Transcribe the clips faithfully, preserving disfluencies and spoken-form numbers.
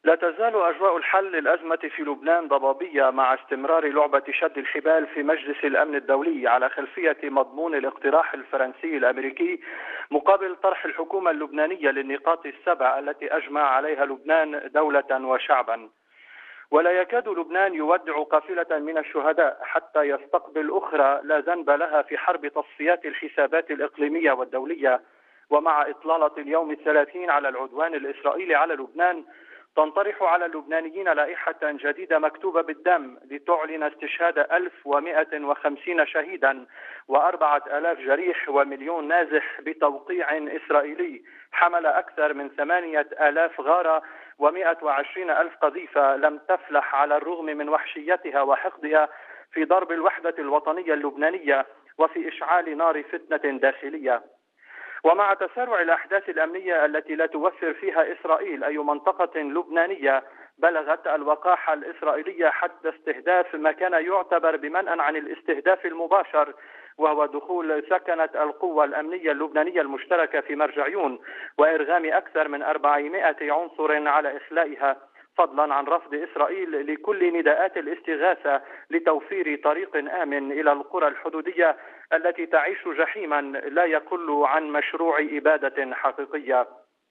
لا تزال أجواء الحل للأزمة في لبنان ضبابية مع استمرار لعبة شد الحبال في مجلس الأمن الدولي على خلفية مضمون الاقتراح الفرنسي الأمريكي مقابل طرح الحكومة اللبنانية للنقاط السبع التي أجمع عليها لبنان دولة وشعبا. ولا يكاد لبنان يودع قافلة من الشهداء حتى يستقبل أخرى لا ذنب لها في حرب تصفيات الحسابات الإقليمية والدولية. ومع إطلالة اليوم الثلاثين على العدوان الإسرائيلي على لبنان تنطرح على اللبنانيين لائحة جديدة مكتوبة بالدم لتعلن استشهاد ألف ومئة وخمسين شهيدا وأربعة آلاف جريح ومليون نازح بتوقيع إسرائيلي حمل أكثر من ثمانية آلاف غارة ومئة وعشرين ألف قذيفة لم تفلح على الرغم من وحشيتها وحقدها في ضرب الوحدة الوطنية اللبنانية وفي إشعال نار فتنة داخلية. ومع تسارع الأحداث الأمنية التي لا توفر فيها إسرائيل أي منطقة لبنانية بلغت الوقاحة الإسرائيلية حتى استهداف ما كان يعتبر بمنأى عن الاستهداف المباشر، وهو دخول سكنة القوة الأمنية اللبنانية المشتركة في مرجعيون وإرغام أكثر من أربعمائة عنصر على إخلائها، فضلا عن رفض إسرائيل لكل نداءات الاستغاثة لتوفير طريق آمن إلى القرى الحدودية التي تعيش جحيما لا يقل عن مشروع إبادة حقيقية.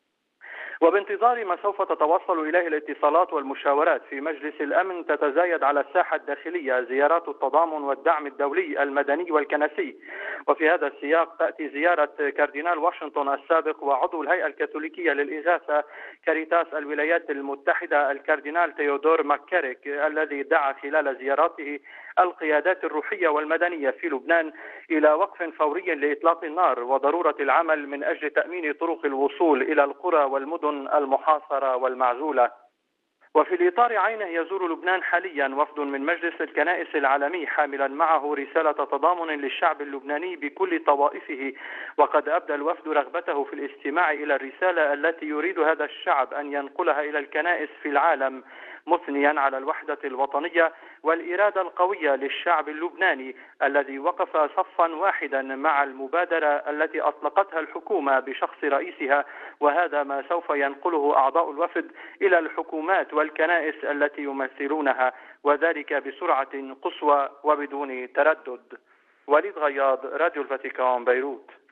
وبانتظار ما سوف تتوصل إليه الاتصالات والمشاورات في مجلس الأمن تتزايد على الساحة الداخلية زيارات التضامن والدعم الدولي المدني والكنسي. وفي هذا السياق تأتي زيارة كاردينال واشنطن السابق وعضو الهيئة الكاثوليكية للإغاثة كاريتاس الولايات المتحدة الكاردينال تيودور ماكاريك، الذي دعا خلال زيارته القيادات الروحية والمدنية في لبنان إلى وقف فوري لإطلاق النار وضرورة العمل من أجل تأمين طرق الوصول إلى القرى والمدن المحاصرة والمعزولة. وفي الإطار عينه يزور لبنان حاليا وفد من مجلس الكنائس العالمي حاملا معه رسالة تضامن للشعب اللبناني بكل طوائفه، وقد أبدى الوفد رغبته في الاستماع إلى الرسالة التي يريد هذا الشعب أن ينقلها إلى الكنائس في العالم، مثنيا على الوحدة الوطنية والإرادة القوية للشعب اللبناني الذي وقف صفا واحدا مع المبادرة التي أطلقتها الحكومة بشخص رئيسها. وهذا ما سوف ينقله أعضاء الوفد إلى الحكومات والكنائس التي يمثلونها، وذلك بسرعة قصوى وبدون تردد. وليد غياض، راديو الفاتيكان، بيروت.